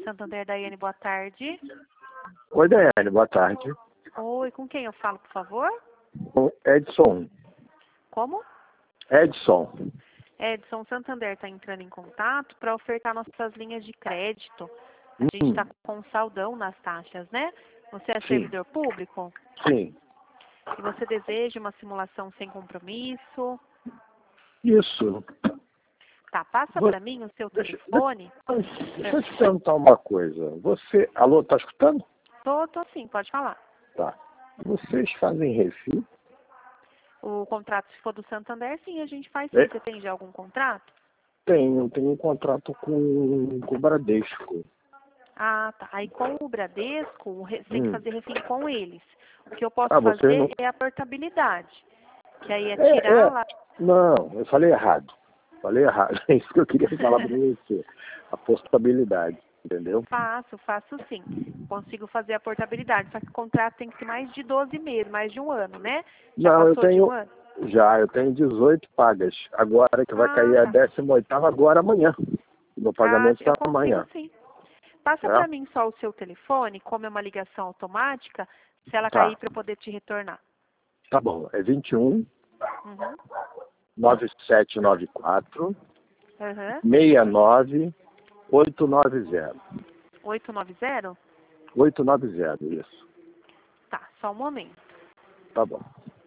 Santander, Daiane, boa tarde. Oi, Daiane, boa tarde. Oi, com quem eu falo, por favor? Com Edson. Como? Edson. Edson, Santander está entrando em contato para ofertar nossas linhas de crédito. A gente está com um saldão nas taxas, né? Você é servidor público? Sim. E você deseja uma simulação sem compromisso? Isso. Tá, passa para mim o seu telefone. Deixa eu te perguntar uma coisa. Você... Alô, tá escutando? Tô sim, pode falar. Tá. Vocês fazem refil? O contrato, se for do Santander, sim, a gente faz sim. Você tem já algum contrato? Tenho um contrato com o Bradesco. Ah, tá. Aí com o Bradesco, você tem que fazer refim com eles. O que eu posso você fazer não... é a portabilidade. Que aí é tirar lá... Não, eu falei errado. É isso que eu queria falar para você. A portabilidade, entendeu? Faço sim. Consigo fazer a portabilidade. Só que o contrato tem que ser mais de 12 meses, mais de um ano, né? Já Não, passou de um ano? Eu tenho 18 pagas. Agora que vai cair a 18ª agora amanhã. Meu pagamento está amanhã. Sim. Passa para mim só o seu telefone, como é uma ligação automática, se ela cair para eu poder te retornar. Tá bom, é 21 9794 69 890. 890? 890, isso. Tá, só um momento. Tá bom.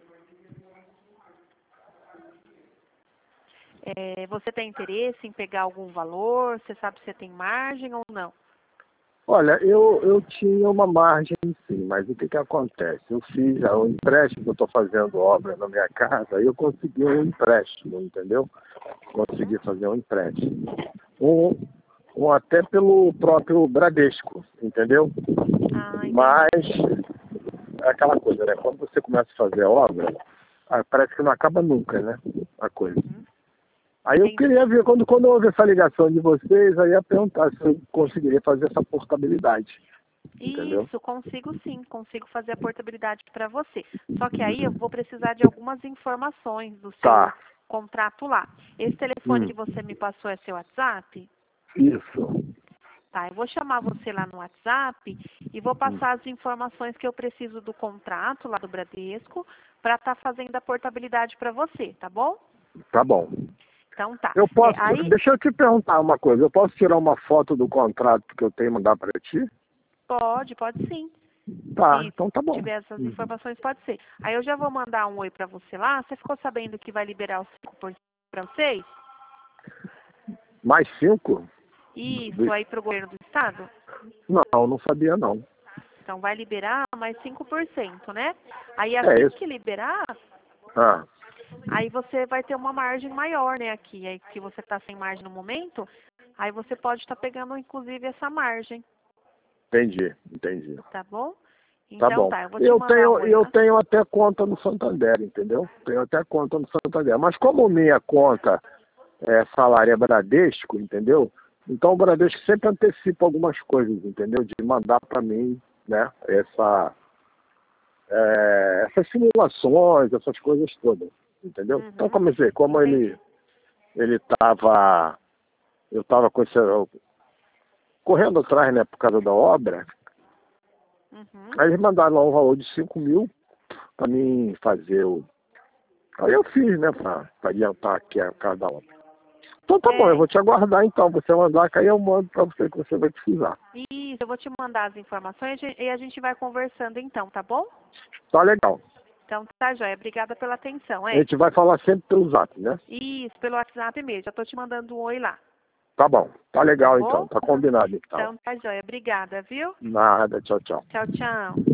Você tem interesse em pegar algum valor? Você sabe se você tem margem ou não? Olha, eu tinha uma margem sim, mas o que acontece? Eu fiz um empréstimo, eu estou fazendo obra na minha casa, e eu consegui um empréstimo, entendeu? Consegui fazer um empréstimo. Até pelo próprio Bradesco, entendeu? Mas é aquela coisa, né? Quando você começa a fazer obra, parece que não acaba nunca, né? A coisa. Aí eu queria ver, quando eu ouvi essa ligação de vocês, aí ia perguntar se eu conseguiria fazer essa portabilidade. Entendeu? Isso, consigo sim, consigo fazer a portabilidade para você. Só que aí eu vou precisar de algumas informações do seu contrato lá. Esse telefone que você me passou é seu WhatsApp? Isso. Tá, eu vou chamar você lá no WhatsApp e vou passar as informações que eu preciso do contrato lá do Bradesco para estar fazendo a portabilidade para você, tá bom? Tá bom. Então tá. Eu posso, deixa eu te perguntar uma coisa. Eu posso tirar uma foto do contrato que eu tenho e mandar para ti? Pode sim. Tá, então tá bom. Se tiver essas informações, pode ser. Aí eu já vou mandar um oi para você lá. Você ficou sabendo que vai liberar os 5% para vocês? Mais 5? Isso, aí para o governo do estado? Não sabia não. Então vai liberar mais 5%, né? Aí assim que liberar, aí você vai ter uma margem maior, né, aqui. Aí que você está sem margem no momento, aí você pode estar pegando, inclusive, essa margem. Entendi. Tá bom? Tá então bom. tá, eu vou te mandar eu tenho até conta no Santander, entendeu? Tenho até conta no Santander. Mas como minha conta salário é Bradesco, entendeu? Então o Bradesco sempre antecipa algumas coisas, entendeu? De mandar para mim, né? Essas simulações, essas coisas todas, entendeu? Então, como ele estava, eu estava correndo atrás, né, por causa da obra, aí eles mandaram lá um valor de 5 mil para mim fazer Aí eu fiz, né, para adiantar aqui a casa da obra. Então tá bom, eu vou te aguardar então. Você mandar, que aí eu mando para você que você vai precisar. Isso, eu vou te mandar as informações e a gente vai conversando então, tá bom? Tá legal. Então tá, joia. Obrigada pela atenção, A gente vai falar sempre pelo Zap, né? Isso, pelo WhatsApp mesmo. Já tô te mandando um oi lá. Tá bom. Tá legal então. Tá combinado então. Então tá, joia. Obrigada, viu? Nada. Tchau. Tchau.